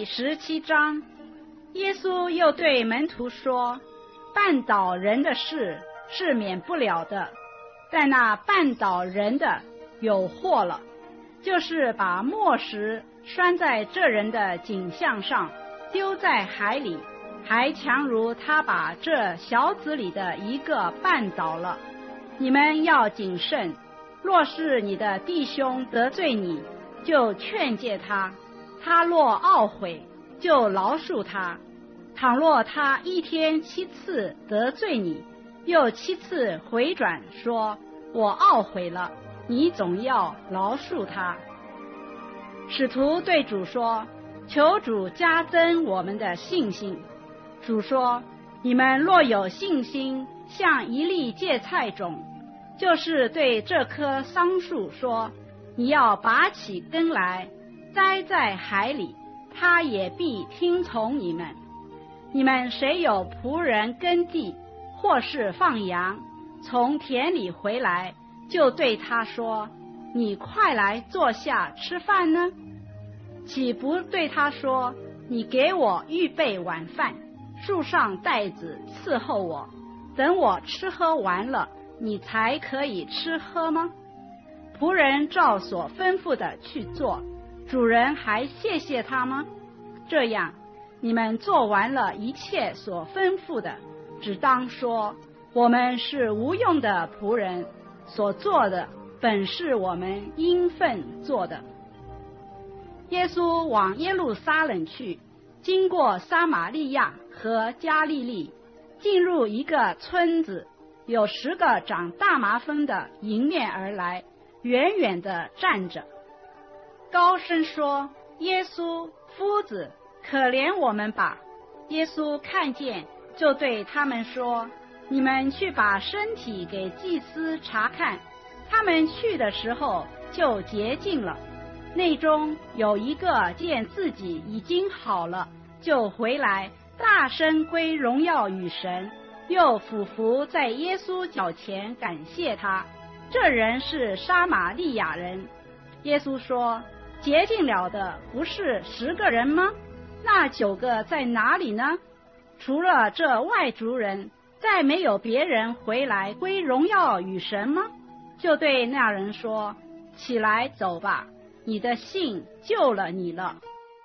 第17章，耶稣又对门徒说，绊倒人的事是免不了的，但那绊倒人的有祸了，就是把磨石拴在这人的颈项上，丢在海里，还强如他把这小子里的一个绊倒了。你们要谨慎，若是你的弟兄得罪你，就劝诫他，他若懊悔，就饶恕他。倘若他一天7次得罪你，又7次回转说我懊悔了，你总要饶恕他。使徒对主说，求主加增我们的信心。主说，你们若有信心，像一粒芥菜种，就是对这棵桑树说，你要拔起根来，栽在海里，他也必听从你们。你们谁有仆人耕地，或是放羊，从田里回来，就对他说，你快来坐下吃饭呢？岂不对他说，你给我预备晚饭，束上带子伺候我，等我吃喝完了，你才可以吃喝吗？仆人照所吩咐的去做，主人还谢谢他吗？这样，你们做完了一切所吩咐的，只当说，我们是无用的仆人，所做的本是我们应分做的。耶稣往耶路撒冷去，经过撒玛利亚和加利利，进入一个村子，有10个长大麻风的迎面而来，远远地站着，高声说，耶稣，夫子，可怜我们吧。耶稣看见，就对他们说，你们去把身体给祭司查看。他们去的时候就洁净了。内中有一个见自己已经好了，就回来大声归荣耀与神，又俯伏在耶稣脚前感谢他。这人是撒玛利亚人。耶稣说，洁净了的不是10个人吗？那9个在哪里呢？除了这外族人，再没有别人回来归荣耀与神吗？就对那人说，起来走吧，你的信救了你了。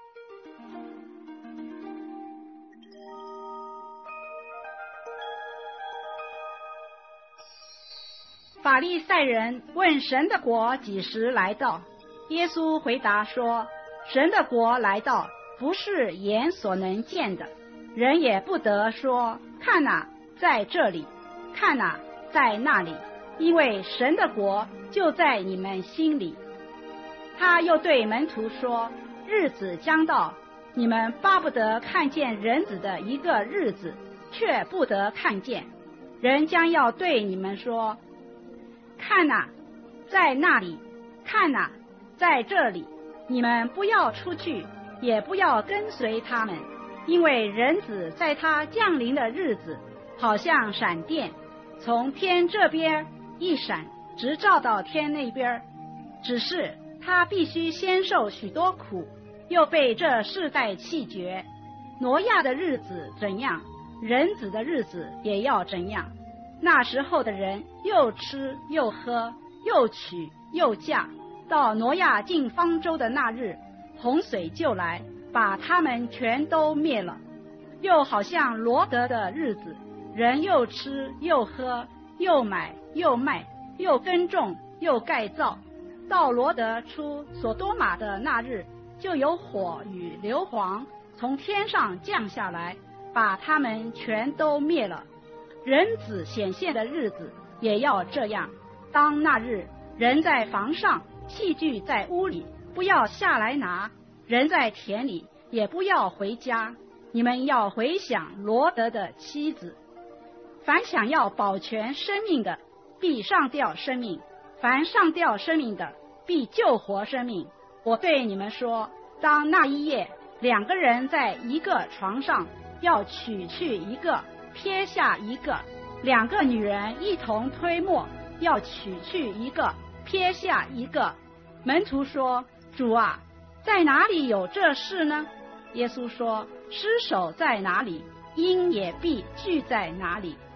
法利赛人问神的国几时来到？耶稣回答说，神的国来到，不是眼所能见的，人也不得说，看哪，在这里，看哪，在那里，因为神的国就在你们心里。他又对门徒说，日子将到，你们巴不得看见人子的一个日子，却不得看见。人将要对你们说，看哪，在那里，看哪，在这里，你们不要出去，也不要跟随他们，因为人子在他降临的日子，好像闪电，从天这边一闪，直照到天那边。只是他必须先受许多苦，又被这世代弃绝。挪亚的日子怎样，人子的日子也要怎样。那时候的人又吃又喝，又娶又嫁，到挪亚进方舟的那日，洪水就来，把他们全都灭了。又好像罗得的日子，人又吃又喝，又买又卖，又耕种又盖造。到罗得出所多玛的那日，就有火与硫磺从天上降下来，把他们全都灭了。人子显现的日子也要这样。当那日，人在房上，器具在屋里，不要下来拿；人在田里，也不要回家。你们要回想罗得的妻子。凡想要保全生命的，必上吊生命；凡上吊生命的，必救活生命。我对你们说，当那一夜2个人在一个床上，要取去一个，撇下一个；2个女人一同推磨，要取去一个，撇下一个。门徒说，主啊，在哪里有这事呢？ 耶稣说：“尸首在哪里，鹰也必聚在哪里。”